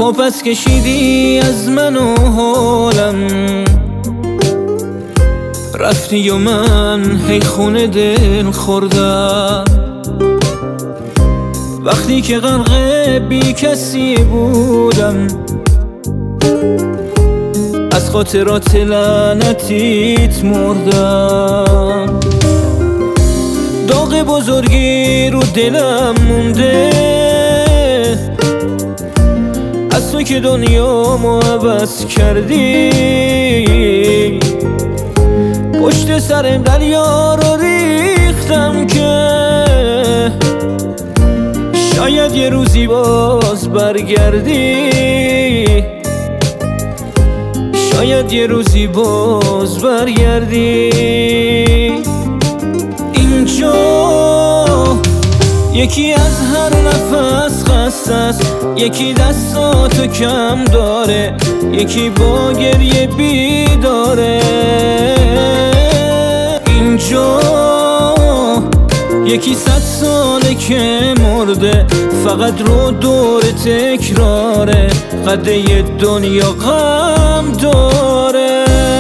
پس کشیدی از من و حالم، رفتی و من هی خونه دل خوردم. وقتی که غرق بی کسی بودم، از خاطرات لعنتیت مردم. داغ بزرگی رو دلم مونده، از تو که دنیامو عوض کردی. پشت سرم دریا رو ریختم که شاید یه روزی باز برگردی، شاید یه روزی باز برگردی. اینجا یکی از هر نفس خسته است، یکی دستاتو کم داره، یکی با گریه بیداره. اینجا یکی 100 ساله که مرده، فقط رو دور تکراره، قده ی دنیا غم داره.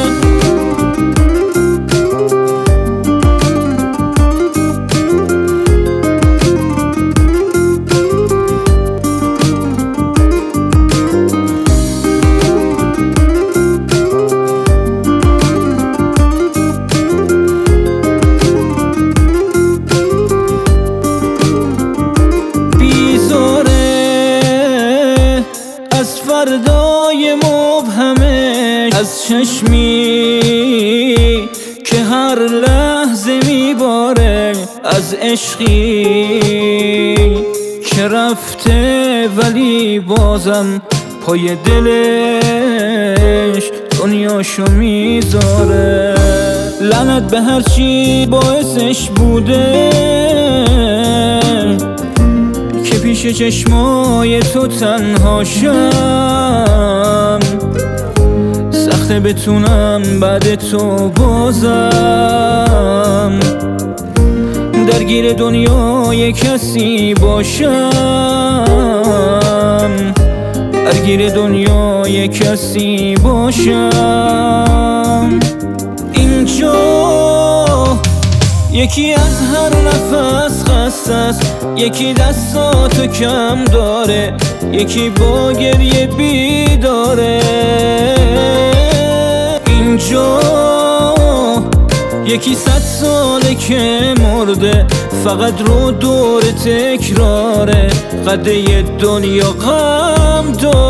فردای مبهمه از چشمی که هر لحظه میباره، از عشقی که رفته ولی بازم پای دلش دنیاشو میذاره. لعنت به هرچی باعثش بوده که پیش چشمای تو تنها شم. سخته بتونم بعد تو بازم درگیر دنیای کسی باشم، درگیر دنیای کسی باشم. اینجا یکی از هر نفس خسته است، یکی دستاتو کم داره، یکی با گریه بیداره. اینجا یکی 100 ساله که مرده، فقط رو دور تکراره، قده ی دنیا غم داره.